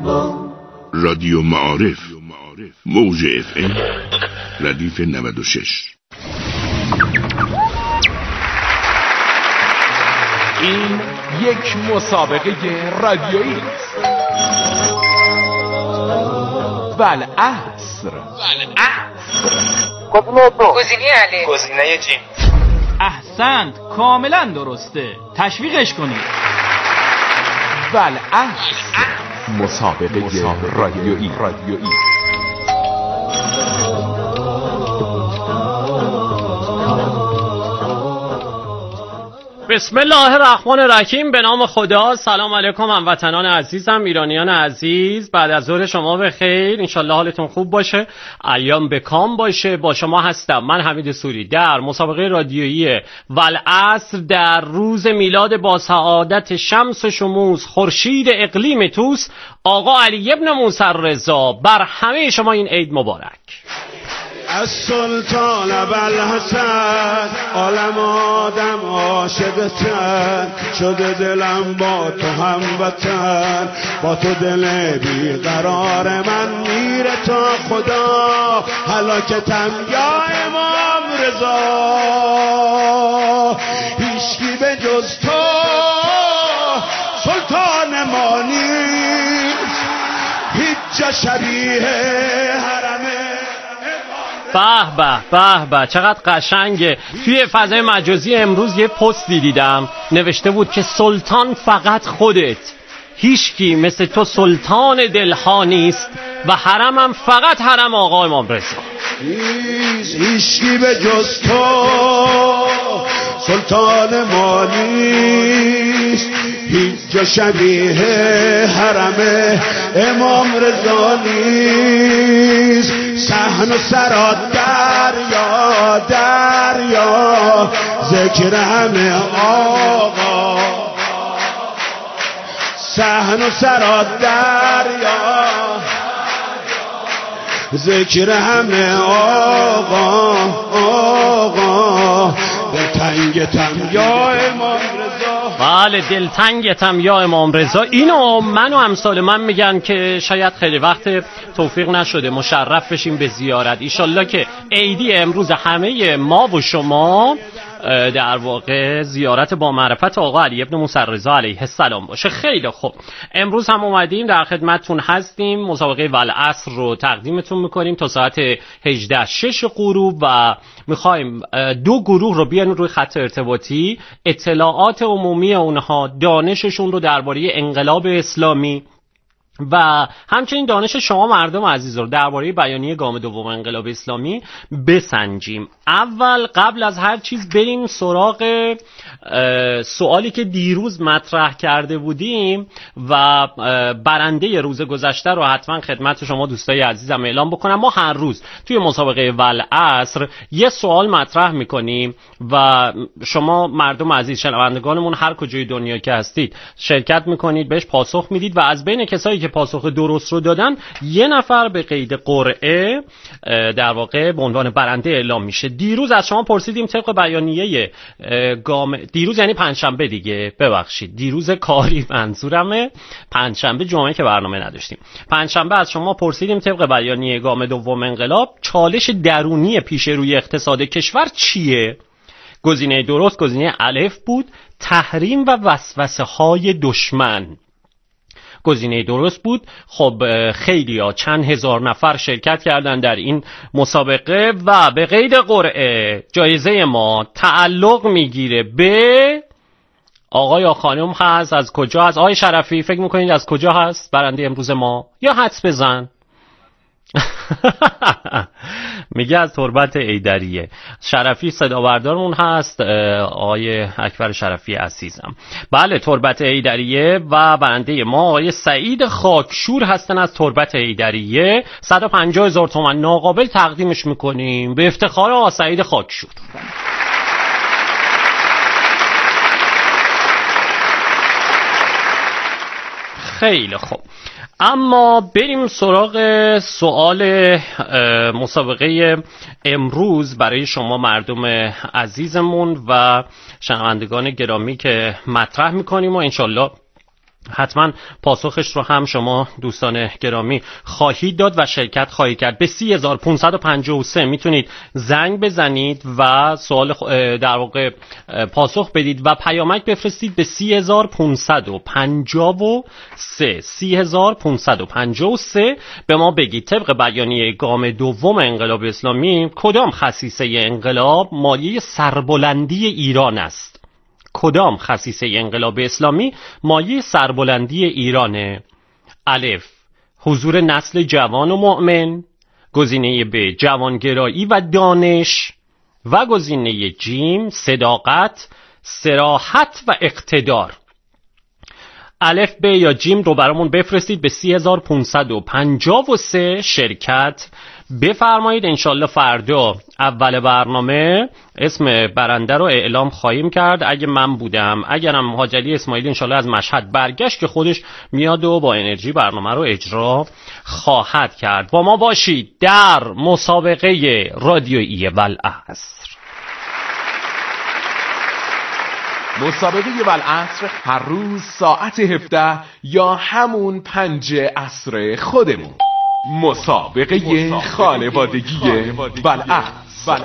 رادیو معارف موج FM ردیف 96. این یک مسابقه رادیویی است. والعصر. گزینه علی. گزینه جیم. احسنت، کاملا درسته. تشویقش کنید. والعصر. مسابقه رادیویی. بسم الله الرحمن الرحیم. به نام خدا. سلام علیکم هموطنان عزیزم، ایرانیان عزیز. بعد از ظهر شما بخیر، انشالله حالتون خوب باشه، ایام بکام باشه. با شما هستم من حمید سوری در مسابقه رادیویی والعصر در روز میلاد با سعادت شمس شموس خورشید اقلیم توس آقا علی ابن موسی رضا. بر همه شما این عید مبارک. از سلطان ابوالحسن عالم آدم عاشقتن، شده دلم با تو هموطن، با تو دل بیقرار من میره تا خدا هلاکتم یا امام رضا. هیچکی به جز تو سلطان ما نیست، هیچ جا شبیه حرمه. به به چقدر قشنگه. توی فضای مجازی امروز یه پستی دیدم نوشته بود که سلطان فقط خودت، هیچکی مثل تو سلطان دلها نیست و حرمم فقط حرم آقا امام رضا. هیچکی به جز تو سلطان ما نیست، هیچ جا شبیه حرم امام رضا نیست. صحن و سرا دریا دریا، ذکر همه آقا. صحن و سرا دریا، ذکر همه آقا. آقا دلتنگتم یا امام رضا. بله دلتنگتم یا امام رضا. اینو من و امثال من میگن که شاید خیلی وقت توفیق نشده مشرف بشیم به زیارت. ایشالله که عیدی امروز همه ما و شما در واقع زیارت با معرفت آقا علی ابن موسی رضا علیه السلام باشه. خیلی خوب، امروز هم اومدیم در خدمتتون هستیم. مسابقه والعصر رو تقدیمتون میکنیم تا ساعت 18:06 غروب و میخوایم دو گروه رو بیان روی خط ارتباطی، اطلاعات عمومی اونها، دانششون رو درباره انقلاب اسلامی و همچنین دانش شما مردم عزیز رو درباره بیانیه گام دوم انقلاب اسلامی بسنجیم. اول قبل از هر چیز بریم سراغ سوالی که دیروز مطرح کرده بودیم و برنده روز گذشته رو حتما خدمت شما دوستای عزیزم اعلام بکنم. ما هر روز توی مسابقه والعصر یه سوال مطرح میکنیم و شما مردم عزیز شنوندگانمون هر کجای دنیا که هستید شرکت میکنید، بهش پاسخ میدید و از بین کسایی که پاسخ درست رو دادن یه نفر به قید قرعه در واقع به عنوان برنده اعلام میشه. دیروز از شما پرسیدیم طبق بیانیه دیروز یعنی پنجشنبه دیگه، ببخشید دیروز کاری منظورمه، پنجشنبه جمعه که برنامه نداشتیم. پنجشنبه از شما پرسیدیم طبق بیانیه گام دوم انقلاب چالش درونی پیش روی اقتصاد کشور چیه؟ گزینه درست گزینه الف بود، تحریم و وسوسه های دشمن. گزینه درست بود. خب خیلی‌ها چند هزار نفر شرکت کردن در این مسابقه و به قید قرعه جایزه ما تعلق میگیره به آقا یا خانم هست. از کجا هست؟ آقای شرفی فکر میکنید از کجا هست برنده امروز ما؟ یا حدس بزن. میگه از تربت ایدریه. شرفی صدا بردارمون هست، آقای اکبر شرفی عزیزم. بله تربت ایدریه و برنده ما آقای سعید خاکشور هستن از تربت ایدریه. 150,000 تومان ناقابل تقدیمش میکنیم به افتخار آقا سعید خاکشور. خیلی خوب، اما بریم سراغ سوال مسابقه امروز برای شما مردم عزیزمون و شنوندگان گرامی که مطرح میکنیم و انشالله حتما پاسخش رو هم شما دوستان گرامی خواهید داد و شرکت خواهید کرد. به 3553 میتونید زنگ بزنید و سوال در واقع پاسخ بدید و پیامک بفرستید به 3553 به ما بگید طبق بیانیه گام دوم انقلاب اسلامی کدام خصیصه انقلاب مایه سربلندی ایران است؟ کدام خصیصه انقلاب اسلامی مایه سربلندی ایرانه؟ الف، حضور نسل جوان و مؤمن. گزینه ب، جوانگرایی و دانش. و گزینه جیم، صداقت، صراحت و اقتدار. الف، ب یا جیم رو برامون بفرستید به 3553 شرکت بفرمایید. انشالله فردا اول برنامه اسم برنده رو اعلام خواهیم کرد. اگه من بودم، اگرم حاج علی اسماعیلی انشالله از مشهد برگشت که خودش میاد و با انرژی برنامه رو اجرا خواهد کرد. با ما باشید در مسابقه رادیویی والعصر. مسابقه والعصر هر روز ساعت 17 یا همون 5 عصر خودمون. مسابقه خانوادگی والعصر.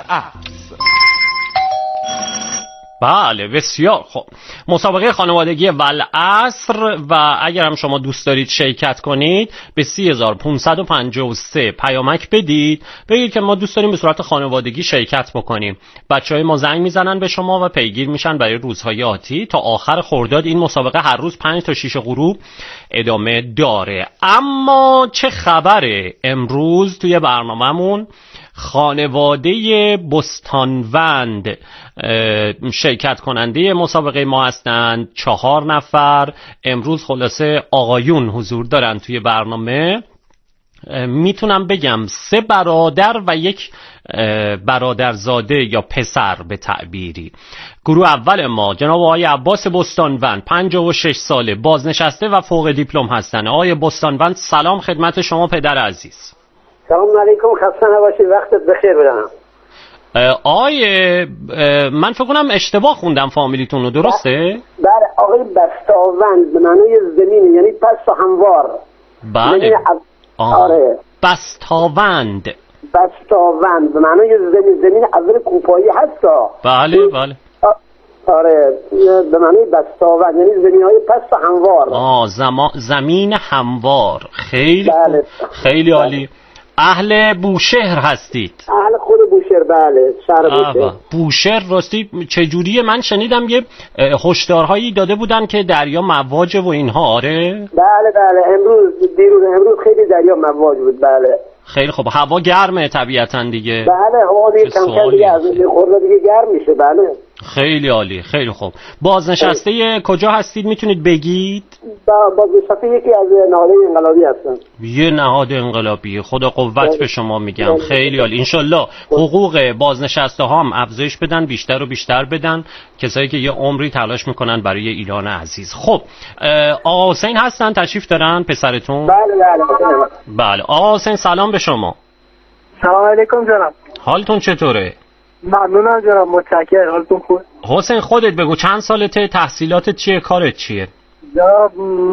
بله بسیار خوب. مسابقه خانوادگی والعصر و اگر هم شما دوست دارید شرکت کنید به 3553 پیامک بدید، بگید که ما دوست داریم به صورت خانوادگی شرکت بکنیم. بچهای ما زنگ میزنن به شما و پیگیر میشن برای روزهای آتی. تا آخر خرداد این مسابقه هر روز 5 تا 6 غروب ادامه داره. اما چه خبره؟ امروز توی برنامه‌مون خانواده بستانوند شرکت کننده مسابقه ما هستند. 4 نفر امروز خلاصه آقایون حضور دارن توی برنامه. میتونم بگم 3 برادر و 1 برادرزاده یا پسر به تعبیری. گروه اول ما جناب آقای عباس بستانوند 56 ساله، بازنشسته و فوق دیپلم هستن. آقای بستانوند سلام خدمت شما پدر عزیز. سلام علیکم، خسته نباشید، وقتت بخیر بدم. من فکر کنم اشتباه خوندم فامیلیتون رو، درسته؟ بله آقای بستاوند به معنای زمین، یعنی پس و هموار. بله آره بستاوند به معنای زمین اول کوپایی هستا. بله بله آره به معنی بستاوند یعنی زمین‌های پس و هموار. زمین هموار. خیلی بله. خیلی عالی. اهل بوشهر هستید؟ اهل خود بوشهر، بله شهر بوشهر. بوشهر راستی چجوریه؟ من شنیدم یه هشدارهایی داده بودن که دریا مواجه و اینها. آره بله امروز خیلی دریا مواج بود. بله خیلی خوب. هوا گرمه طبیعتاً دیگه. بله هوا دیگه کم دیگه از خورده دیگه گرم میشه. بله خیلی عالی، خیلی خوب. بازنشسته کجا هستید میتونید بگید؟ بازنشسته یکی از نهادهای انقلابی هستم. یه نهاد انقلابی. خدا قوت به شما میگم. خیلی عالی. انشالله حقوق بازنشسته ها هم افزایش بدن، بیشتر و بیشتر بدن، کسایی که یه عمری تلاش میکنن برای ایران عزیز. خب آقا حسین هستن، تشریف دارن پسرتون؟ بله آقا حسین سلام به شما. سلام علیکم جناب. حالتون چطوره؟ ممنونم جناب، متشکرم. حالتون خوب؟ حسین خودت بگو چند سالته، تحصیلاتت چیه، کارت چیه؟ جناب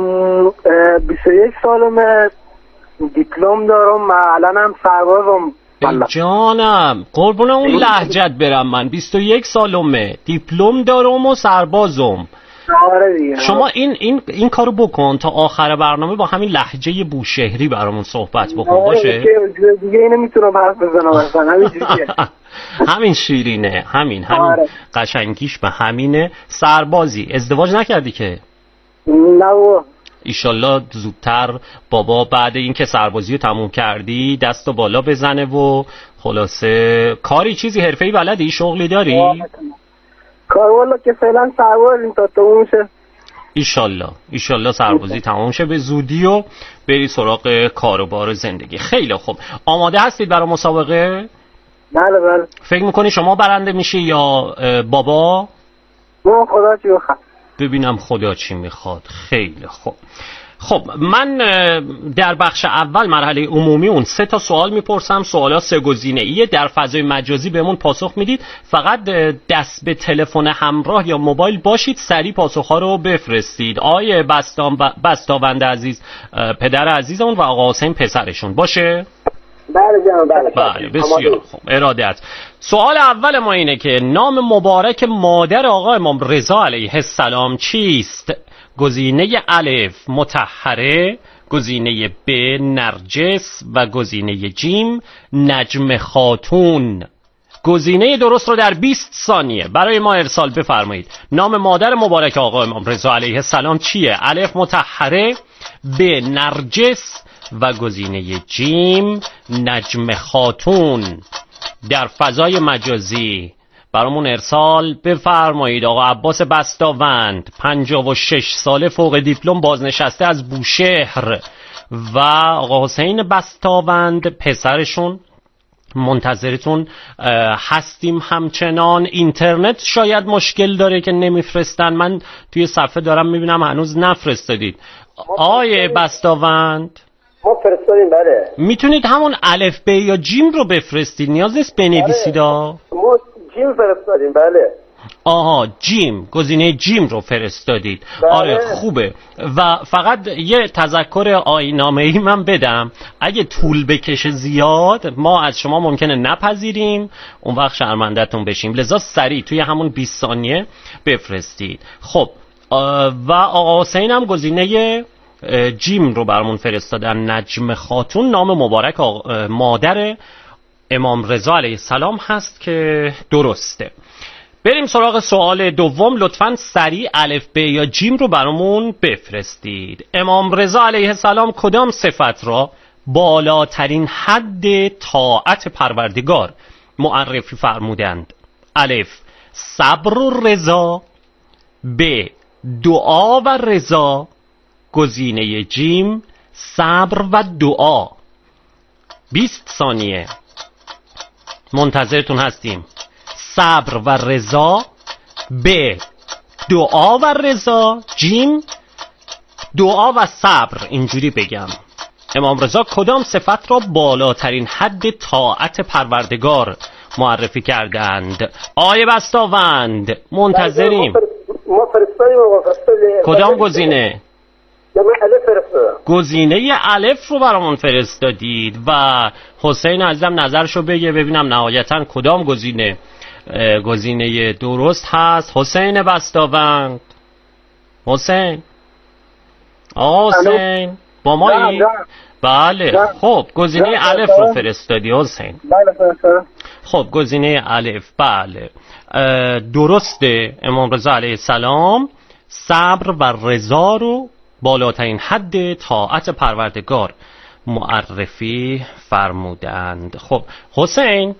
21 سالمه، دیپلم دارم، الانم سربازم. جانم قربون اون لهجت برم. من 21 سالمه، دیپلم دارم و سربازم. آره دیگه. شما این کارو بکن تا آخر برنامه با همین لهجه بوشهری برامون صحبت بکن. باشه دیگه اینو میتونم حرف بزنم اصلا. همینجوریه. همین شیرینه، همین قشنگیش به همینه. سربازی ازدواج نکردی که؟ نه. ایشالله زودتر بابا بعد اینکه سربازی رو تموم کردی دست و بالا بزنه و خلاصه کاری چیزی حرفه‌ای بلدی، شغلی داری؟ کار والا که فعلا سربازیم تا تموم شه. ایشالله سربازی تموم شه به زودی و بری سراغ کاروبار زندگی. خیلی خوب. آماده هستید برای مسابقه؟ بله. فکر میکنی شما برنده میشی یا بابا؟ خدا چی بخواد. ببینم خدا چی میخواد. خیلی خوب. خب من در بخش اول مرحله عمومی اون 3 تا سوال میپرسم، سوالا 3 گزینه‌ایه، در فضای مجازی بهمون پاسخ میدید. فقط دست به تلفن همراه یا موبایل باشید، سریع پاسخ‌ها رو بفرستید. آقای بستاوند عزیز پدر عزیزمون و آقا حسین پسرشون باشه؟ بله جناب، بله بسیار خوب، ارادت. سوال اول ما اینه که نام مبارک مادر آقا امام رضا علیه السلام چیست؟ گزینه الف مطهره، گزینه ب نرجس و گزینه جیم نجم خاتون. گزینه درست رو در 20 ثانیه برای ما ارسال بفرمایید. نام مادر مبارک آقا امام رضا علیه السلام چیه؟ الف مطهره، ب نرجس و گزینه جیم نجم خاتون. در فضای مجازی برامون ارسال بفرمایید. آقا عباس بستاوند 56 ساله، فوق دیپلم، بازنشسته از بوشهر و آقا حسین بستاوند پسرشون منتظرتون هستیم. همچنان اینترنت شاید مشکل داره که نمیفرستن، من توی صفحه دارم میبینم هنوز نفرستادید. آقای بستاوند ما فرستادیم. بله میتونید همون الف ب یا جیم رو بفرستید، نیاز نیست بنویسید. ما جیم فرستادیم. بله آها جیم، گزینه جیم رو فرستادید. بله. آره خوبه. و فقط یه تذکر آیین‌نامه‌ای من بدم، اگه طول بکشه زیاد ما از شما ممکنه نپذیریم، اون وقت شرمنده‌تون بشیم، لذا سریع توی همون 20 ثانیه بفرستید. خب و آقا حسین هم گزینه جیم رو برامون فرستادن، نجم خاتون نام مبارک مادر امام رضا علیه السلام هست که درسته. بریم سراغ سوال دوم. لطفاً سریع الف ب یا جیم رو برامون بفرستید. امام رضا علیه السلام کدام صفت را بالاترین حد طاعت پروردگار معرفی فرمودند؟ الف صبر و رضا، ب دعا و رضا، گزینه جیم صبر و دعا. 20 ثانیه منتظرتون هستیم. صبر و رضا، ب دعا و رضا، جیم دعا و صبر. اینجوری بگم امام رضا کدام صفت را بالاترین حد طاعت پروردگار معرفی کردند؟ آقای بستاوند منتظریم. ما فرستادیم. کدام گزینه؟ گزینه الف رو برامون فرستادید و حسین عزیزم نظرشو بگه ببینم نهایتا کدام گزینه درست هست. حسین بستاوند، حسین، آقا حسین با مایی؟ بله خب گزینه الف رو فرستادی حسین. بله خب گزینه الف بله درسته. امام رضا علیه السلام صبر و رضا رو بالاترین حد طاعت پروردگار معرفی فرمودند. خب حسین،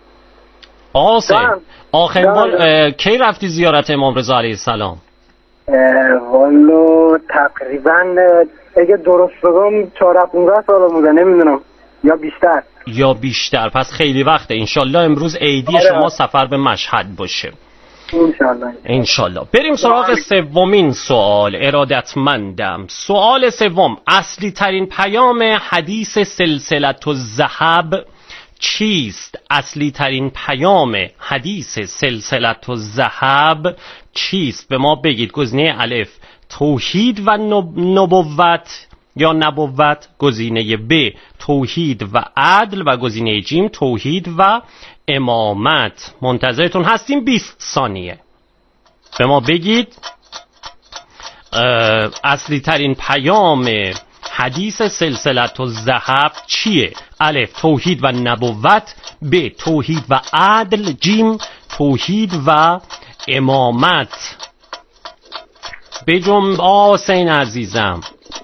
آخرین بار کی رفتی زیارت امام رضا علیه السلام؟ والله تقریبا اگه درست بگم 14-15 سال بوده، نمیدونم یا بیشتر. پس خیلی وقته. انشالله امروز عیدی شما سفر به مشهد باشه انشالله. بریم سراغ سومین سوال. ارادتمندم. سوال سوم. اصلی ترین پیام حدیث سلسلة الذهب چیست؟ اصلی ترین پیام حدیث سلسلة الذهب چیست؟ به ما بگید. گزینه الف توحید و نبوت یا نبوت، گزینه ب توحید و عدل و گزینه جیم توحید و امامت. منتظرتون هستیم. 20 ثانیه به ما بگید اصلی ترین پیام حدیث سلسلة الذهب چیه؟ الف توحید و نبوت، ب توحید و عدل، جیم توحید و امامت. بجنب حسین عزیزم.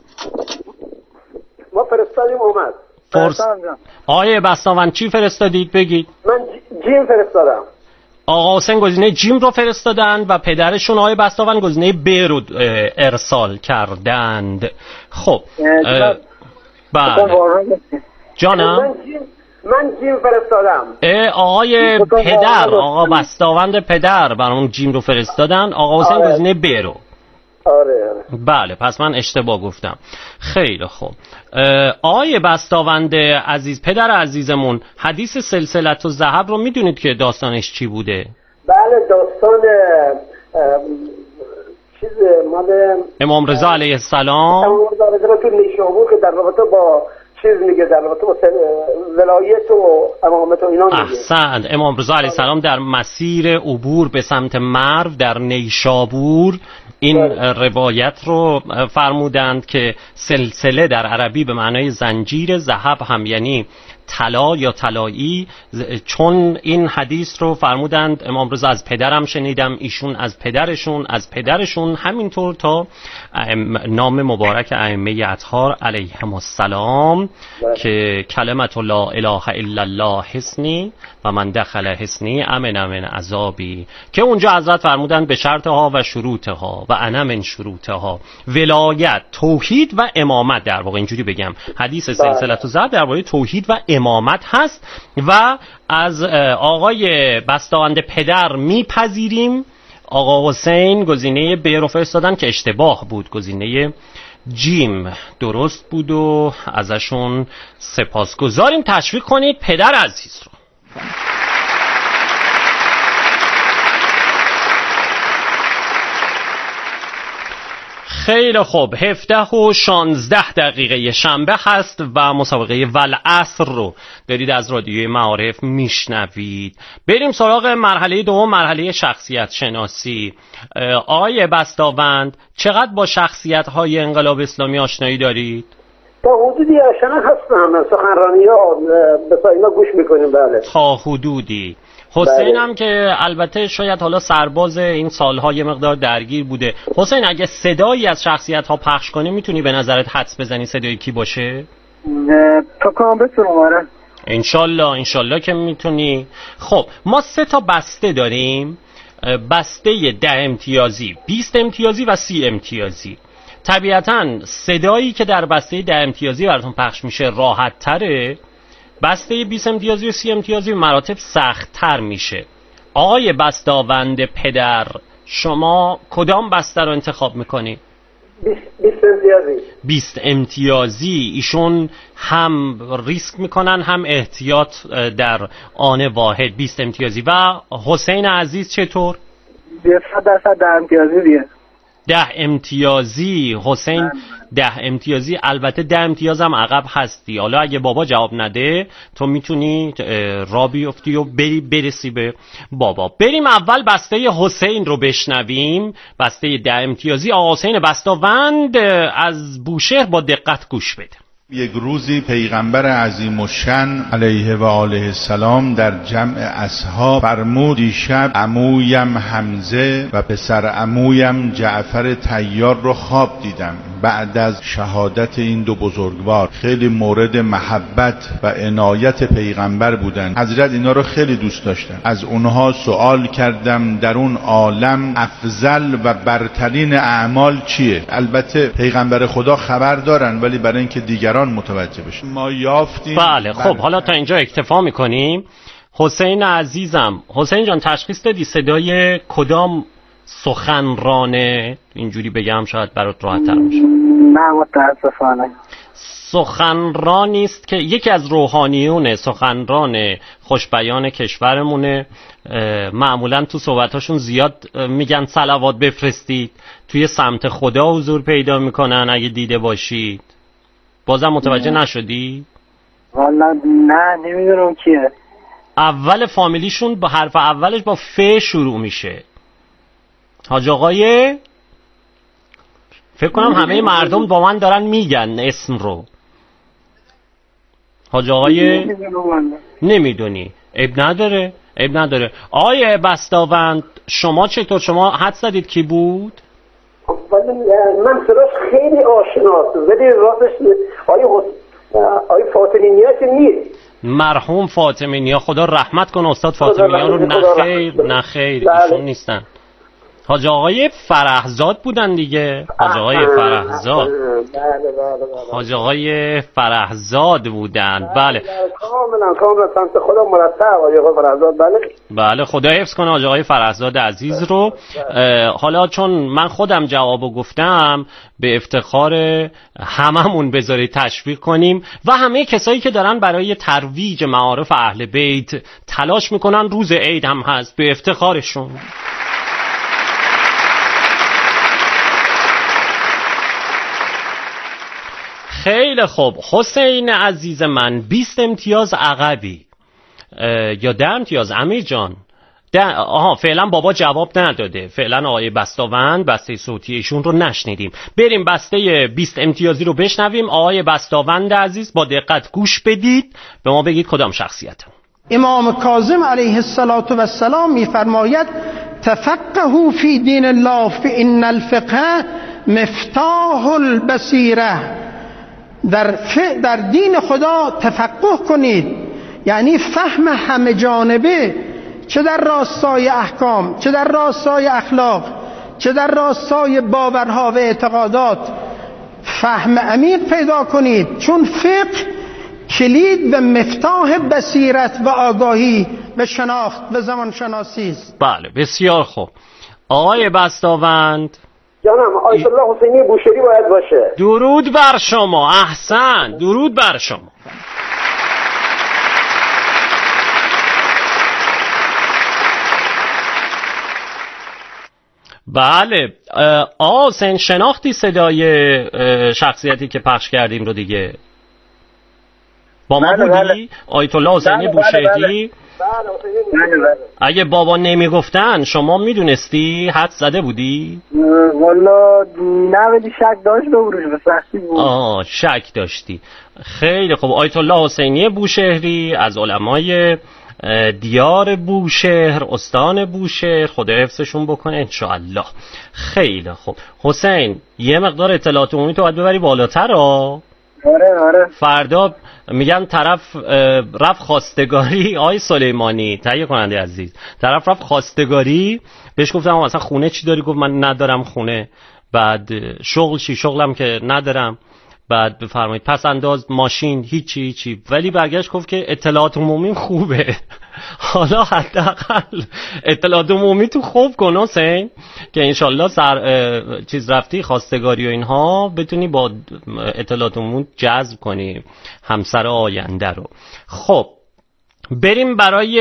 ما فرستادیم اومد. آقای بستاوند چی فرستادید بگید؟ من جیم فرستادم. آقا حسین گزینه جیم رو فرستادن و پدرشون آقای بستاوند گزینه ب رو ارسال کردند. خب بله جانم من جیم فرستادم. آقای پدر، آقا بستاوند پدر برامون جیم رو فرستادن. آقا حسین گزینه ب رو. آره. بله پس من اشتباه گفتم. خیلی خوب. آقای بستاوند عزیز، پدر عزیزمون، حدیث سلسلة الذهب رو میدونید که داستانش چی بوده؟ بله داستان چیز مال امام رضا علیه السلام. امام رضا علیه السلام تو نیشابور که در رابطه با چیز میگه، در رابطه با ولایت و امامت و اینا میگه. احسن. امام رضا علیه السلام در مسیر عبور به سمت مرو در نیشابور این روایت رو فرمودند که سلسله در عربی به معنای زنجیر، ذهب هم یعنی طلا یا طلایی. چون این حدیث رو فرمودند امام رضا از پدرم شنیدم، ایشون از پدرشون همینطور تا نام مبارک ائمه اطهار علیهم السلام که کلمت لا اله الا الله حصنی و من دخل حصنی امن من عذابی، که اونجا حضرت فرمودند به شرطها و شروطها و انا من شروطها، ولایت، توحید و امامت. در واقع اینجوری بگم حدیث سلسله الذهب درباره توحید و امامت هست و از آقای بستاوند پدر میپذیریم آقا حسین گزینه ب رو فرستادن که اشتباه بود، گزینه جیم درست بود و ازشون سپاسگزاریم. تشویق کنید پدر عزیز رو. خیلی خوب. 17:16 شنبه هست و مسابقه والعصر رو دارید از رادیوی معارف میشنوید. بریم سراغ مرحله دوم، مرحله شخصیت شناسی. آقای بستاوند چقدر با شخصیت های انقلاب اسلامی آشنایی دارید؟ تا حدودی آشنا هستم، سخنرانی ها به اینا گوش میکنیم. بله تا حدودی. حسین هم که البته شاید حالا سرباز این سالها یه مقدار درگیر بوده. حسین اگه صدایی از شخصیت ها پخش کنی میتونی به نظرت حدس بزنی صدای کی باشه؟ تا کام بتونم. آره انشالله که میتونی. خب ما 3 تا بسته داریم، بسته 10 امتیازی، 20 امتیازی و 30 امتیازی. طبیعتاً صدایی که در بسته 10 امتیازی براتون پخش میشه راحت تره، بسته 20 امتیازی و 30 امتیازی مراتب سخت تر میشه. آقای بستاوند پدر شما کدام بسته رو انتخاب میکنی؟ 20 امتیازی. 20 امتیازی. ایشون هم ریسک میکنن هم احتیاط در آن واحد. 20 امتیازی. و حسین عزیز چطور؟ 100% 10 امتیازی دیگه. 10 امتیازی. حسین 10 امتیازی. البته 10 امتیاز هم عقب هستی. حالا اگه بابا جواب نده تو میتونی را بیفتی و برسی به بابا. بریم اول بسته حسین رو بشنویم. بسته 10 امتیازی آقا حسین بستاوند از بوشهر با دقت گوش بده. یک روزی پیغمبر عظیم الشأن علیه و آله السلام در جمع اصحاب فرمود دیشب عمویم حمزه و پسر عمویم جعفر طیار رو خواب دیدم. بعد از شهادت این دو بزرگوار خیلی مورد محبت و عنایت پیغمبر بودن. حضرت اینا رو خیلی دوست داشتن. از اونها سوال کردم در اون عالم افضل و برترین اعمال چیه؟ البته پیغمبر خدا خبر دارن ولی برای اینکه دیگران متوجه بشن ما یافتیم. بله خب حالا تا اینجا اکتفا میکنیم. حسین عزیزم، حسین جان تشخیص دادی صدای کدام سخنرانه؟ اینجوری بگم شاید برات راحت تر میشه. نه متاسفانه. سخنرانی است که یکی از روحانیون سخنران خوشبیان کشورمونه. معمولا تو صحبتاشون زیاد میگن صلوات بفرستید، توی سمت خدا حضور پیدا میکنن. اگه دیده باشید. بازم متوجه نشدی؟ والا نه نمیدونم کیه. اول فامیلیشون با حرف اولش با ف شروع میشه. حاج آقای فکر کنم همه مردم با من دارن میگن اسم رو. حاج آقای نمیدونی. عیب نداره. آقای بستاوند شما چطور؟ شما حد زدید کی بود؟ من صداش خیلی آشناست ولی راستش آقای فاطمی نیا که نیست. مرحوم فاطمی نیا خدا رحمت کنه. استاد فاطمی نیا رو نخیر ایشون نیستن. حاج آقای فرحزاد بودن دیگه. حاج آقای فرحزاد. حاج آقای فرحزاد بودن. بله کاملا سمت خودم مرتب حاج آقای فرحزاد. بله خدا حفظ کنه حاج آقای فرحزاد عزیز رو. حالا چون من خودم جوابو گفتم به افتخار هممون بذارید تشویق کنیم و همه کسایی که دارن برای ترویج معارف اهل بیت تلاش میکنن، روز عید هم هست، به افتخارشون. خیلی خوب حسین عزیز من، 20 امتیاز عقبی یا 10 امتیاز امیر جان؟ فعلا بابا جواب نداده، فعلا آقای بستاوند بسته صوتی ایشون رو نشنیدیم. بریم بسته 20 امتیازی رو بشنویم. آقای بستاوند عزیز با دقت گوش بدید، به ما بگید کدام شخصیت. امام کاظم علیه السلام میفرماید تفقهوا فی دین الله فإن الفقه مفتاح البصیره. در دین خدا تفقه کنید، یعنی فهم همه جانبه، چه در راستای احکام، چه در راستای اخلاق، چه در راستای باورها و اعتقادات، فهم عمیق پیدا کنید، چون فقه کلید و مفتاح بصیرت و آگاهی و شناخت و زمان شناسی است. بله بسیار خوب آقای بستاوند. جانم آیت الله حسینی بوشهری باید باشه. درود بر شما. احسن، درود بر شما. بله حسین شناختی صدای شخصیتی که پخش کردیم رو دیگه؟ با ما بودی؟ آیت الله حسینی بوشهری. اگه بابا نمیگفتن شما میدونستی؟ حد زده بودی؟ والا نه، ولی شک داشت بروش به سختی بود. شک داشتی. خیلی خوب. آیت الله حسینی بوشهری از علمای دیار بوشهر، استان بوشهر، خدا حفظشون بکنه انشاءالله. خیلی خوب حسین، یه مقدار اطلاعات عمومی تو باید ببری بالاتر. آره فردا میگن طرف رفت خواستگاری. آی سلیمانی تهیه کننده عزیز، طرف رفت خواستگاری، بهش گفتم اصلا خونه چی داری؟ گفت من ندارم خونه. بعد شغل چی؟ شغلم که ندارم. بعد بفرمایید پس انداز ماشین هیچی، ولی برگشت گفت که اطلاعات عمومی خوبه. حالا حداقل اطلاعات عمومی تو خوب کن حسین، که انشالله چیز رفتی خواستگاری و اینها بتونی با اطلاعات عمومی جذب کنی همسر آینده رو. خب بریم برای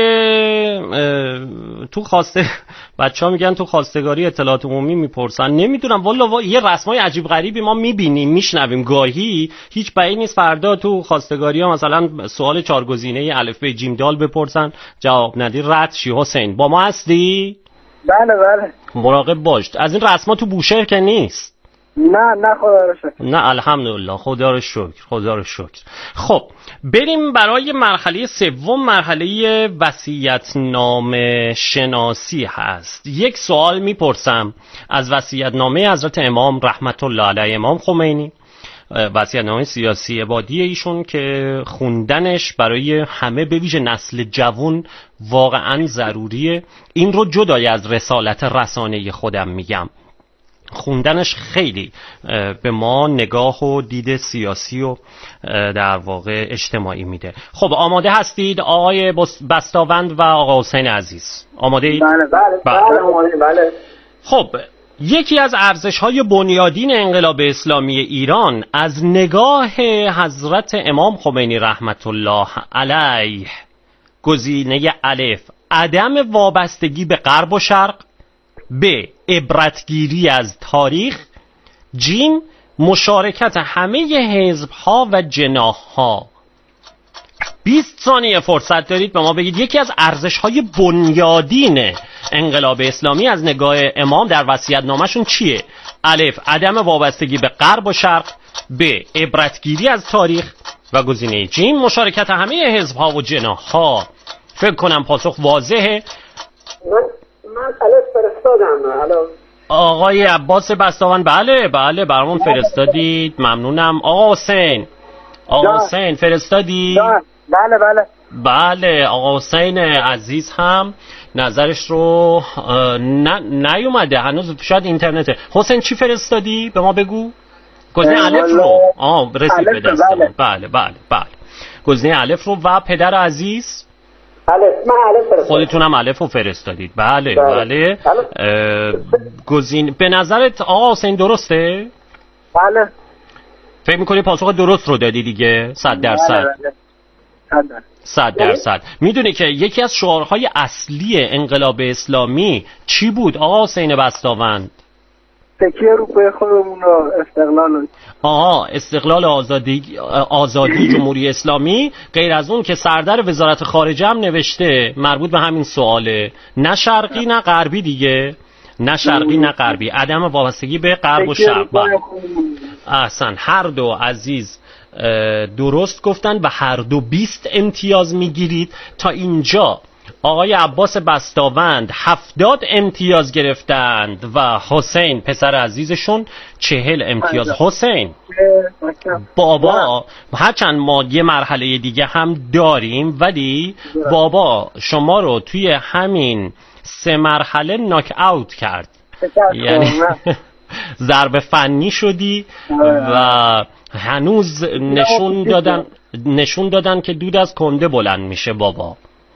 تو بچه ها میگن تو خواستگاری اطلاعات عمومی میپرسن. نمیدونم والا یه رسمای عجیب غریبی ما میبینیم میشنویم گاهی، هیچ بعید نیست فردا تو خواستگاری ها مثلا سوال 4 گزینه الف ب ج د بپرسن، جواب ندی رد شی. حسین با ما هستی؟ بله مراقب باش. از این رسما تو بوشهر که نیست؟ نه خدا رو شکر. نه الحمدلله، خدا رو شکر. خب بریم برای مرحله سوم. مرحله وصیت‌نامه شناسی هست. یک سوال میپرسم از وصیت‌نامه حضرت امام رحمت الله علیه، امام خمینی، وصیت‌نامه سیاسی عبادی ایشون که خوندنش برای همه به ویژه نسل جوان واقعا ضروریه. این رو جدای از رسالت رسانه خودم میگم، خوندنش خیلی به ما نگاه و دید سیاسی و در واقع اجتماعی میده. خب آماده هستید آقای بستاوند و آقا حسین عزیز؟ آماده اید؟ بله. خب یکی از ارزش‌های بنیادین انقلاب اسلامی ایران از نگاه حضرت امام خمینی رحمت الله علیه گزینه الف عدم وابستگی به غرب و شرق، ب عبرتگیری از تاریخ، جیم مشارکت همه حزب‌ها و جناح‌ها. 20 ثانیه فرصت دارید به ما بگید یکی از ارزش‌های بنیادین انقلاب اسلامی از نگاه امام در وصیت‌نامه‌شون چیه؟ الف عدم وابستگی به غرب و شرق، ب عبرتگیری از تاریخ و گزینه جیم مشارکت همه حزب‌ها و جناح‌ها. فکر کنم پاسخ واضحه. من الف فرستادم. آقای عباس بستاوند بله برامون فرستادید، ممنونم. آقا حسین فرستادی؟ بله آقا حسین عزیز هم نظرش رو نیومده هنوز، شاید اینترنته. حسین چی فرستادی؟ به ما بگو. گزینه الف رو رسید به دستمون. بله. گزینه الف رو و پدر عزیز الف. من الف فرستادم. خودتونم الف رو فرستادید. بله. گزینه به نظرت آقا حسین درسته؟ بله. فکر می‌کنی پاسخ درست رو دادی دیگه؟ 100%. میدونی که یکی از شعارهای اصلی انقلاب اسلامی چی بود آقا حسین بستاوند؟ تکیه رو به خودمون رو استقلال آزادی جمهوری اسلامی. غیر از اون که سردر وزارت خارجه هم نوشته مربوط به همین سواله، نه شرقی نه غربی دیگه، نه شرقی نه غربی، عدم وابستگی به غرب و شرق. احسن، هر دو عزیز درست گفتن و هر دو 20 امتیاز میگیرید. تا اینجا آقای عباس بستاوند 70 امتیاز گرفتند و حسین پسر عزیزشون 40 امتیاز. حسین بابا هرچند ما یه مرحله دیگه هم داریم، ولی بابا شما رو توی همین 3 مرحله ناک اوت کرد، یعنی ضرب فنی شدی و هنوز نشون دادن که دود از کنده بلند میشه بابا.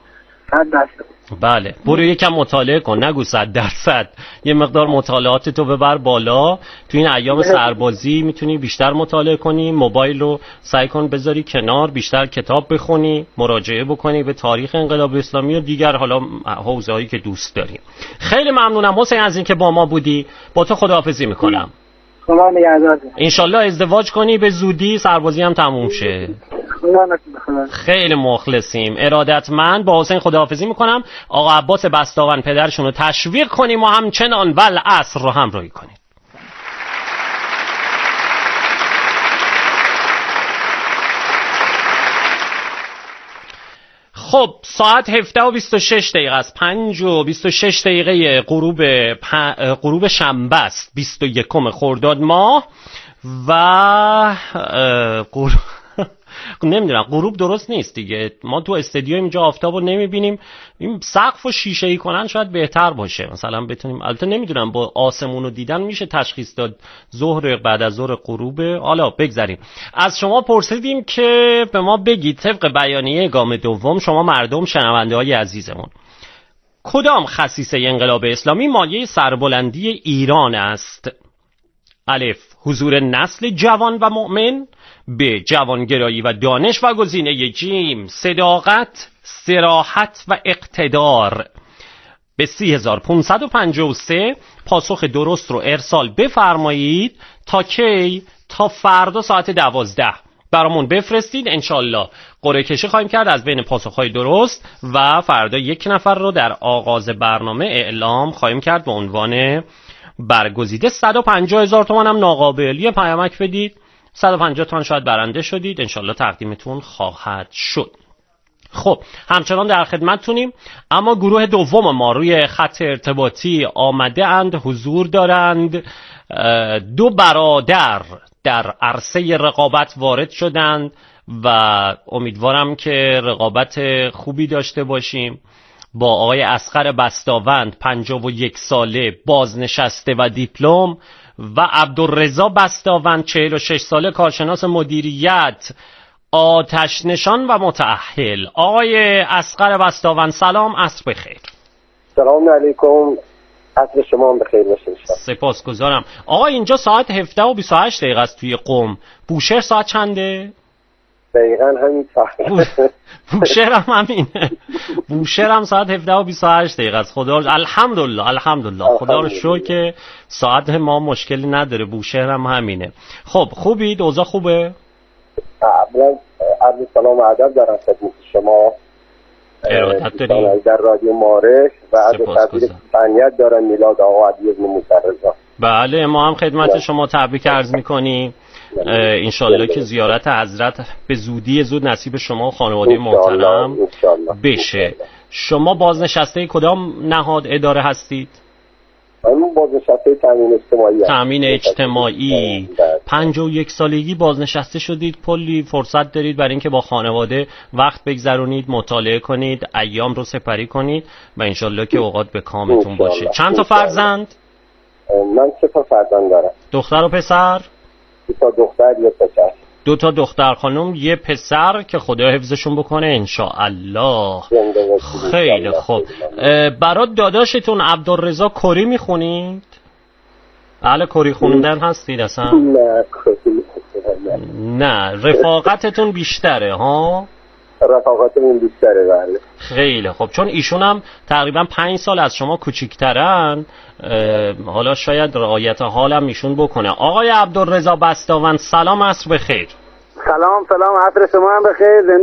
بله، برو یکم مطالعه کن، نگو 100%. یه مقدار مطالعات تو ببر بالا. تو این ایام سربازی میتونی بیشتر مطالعه کنی، موبایل رو سعی کن بذاری کنار، بیشتر کتاب بخونی، مراجعه بکنی به تاریخ انقلاب اسلامی و دیگر حالا حوزه‌هایی که دوست داری. خیلی ممنونم حسین از اینکه با ما بودی. با تو خداحافظی میکنم. خدا نگهدار. انشالله ازدواج کنی به زودی، سربازی هم تموم شه. خیلی مخلصیم، ارادتمند. با حسین خداحافظی میکنم. آقا عباس بستاوند پدرشون رو تشویق کنیم و همچنان والعصر رو همراهی کنیم. خب ساعت 17:26 است. 5:26 غروب شنبه است، 21 خرداد ماه و نمیدونم غروب درست نیست دیگه، ما تو استودیو اینجا آفتابو نمیبینیم. این سقفو شیشه‌ای کنن شاید بهتر باشه، مثلا بتونیم. البته نمیدونم با آسمونو دیدن میشه تشخیص داد ظهر بعد از ظهر غروبه. حالا بگذریم. از شما پرسیدیم که به ما بگید طبق بیانیه گام دوم شما مردم شنونده‌های عزیزمون، کدام خصیصه انقلاب اسلامی مایه سربلندی ایران است؟ الف حضور نسل جوان و مؤمن، ب جوانگرایی و دانش و گزینه جیم صداقت، صراحت و اقتدار. به 3553 پاسخ درست رو ارسال بفرمایید. تا کی؟ تا فردا ساعت 12 برامون بفرستید. انشالله قرعه کشی خواهیم کرد از بین پاسخهای درست و فردا یک نفر رو در آغاز برنامه اعلام خواهیم کرد به عنوان برگزیده. 150,000 تومان هم ناقابل. یه پیامک بدید، 150 تومان شاید برنده شدید، انشالله تقدیمتون خواهد شد. خب همچنان در خدمتتونیم، اما گروه دوم ما روی خط ارتباطی آمده اند، حضور دارند. 2 برادر در عرصه رقابت وارد شدند و امیدوارم که رقابت خوبی داشته باشیم. با آقای اصغر بستاوند 51 ساله بازنشسته و دیپلم و عبدالرضا بستاوند 46 ساله کارشناس مدیریت، آتش نشان و متأهل. آقای اصغر بستاوند سلام، عصر بخیر. سلام علیکم، عصر شما هم بخیر باشه. سپاسگزارم. آقا اینجا ساعت 17:28 است توی قم. بوشهر ساعت چنده؟ دقیقاً همین ساعت. بوشهر هم همینه. بوشهر هم ساعت 17:28 است. خدا الحمدلله خدا رو شکر که ساعت ما مشکلی نداره. بوشهر هم همینه. خب خوبید؟ اوضاع خوبه؟ عرض سلام و ادب دارم خدمت شما. ارادت داریم در رادیو معارف و عرض تبریک تهنیت دارم میلاد آقا علی بن موسی رضا. بله ما هم خدمت شما تبریک عرض میکنیم. انشالله که زیارت حضرت به زود نصیب شما و خانواده محترم بشه. شما بازنشسته کدام نهاد اداره هستید؟ اون بازنشسته تامین اجتماعی 51 سالگی بازنشسته شدید، کلی فرصت دارید برای اینکه با خانواده وقت بگذرونید، مطالعه کنید، ایام رو سپری کنید و انشالله که اوقات به کامتون باشه. چند تا فرزند؟ من 3 تا فرزند دارم. دختر و پسر؟ 2 تا دختر 1 پسر. 2 تا دختر خانم 1 پسر که خدا حفظشون بکنه انشاءالله. خیلی خوب. برای داداشتون عبدالرضا کری میخونید؟ اهل کری خوندن هستید اصلا؟ نه رفاقتتون بیشتره ها؟ رفاقتمون بیشتره بله. خیلی خب، چون ایشون هم تقریبا 5 سال از شما کوچیک‌ترن، حالا شاید رعایت حالم ایشون بکنه. آقای عبدالرضا بستاوند سلام، عصر بخیر. سلام عصر شما هم بخیر.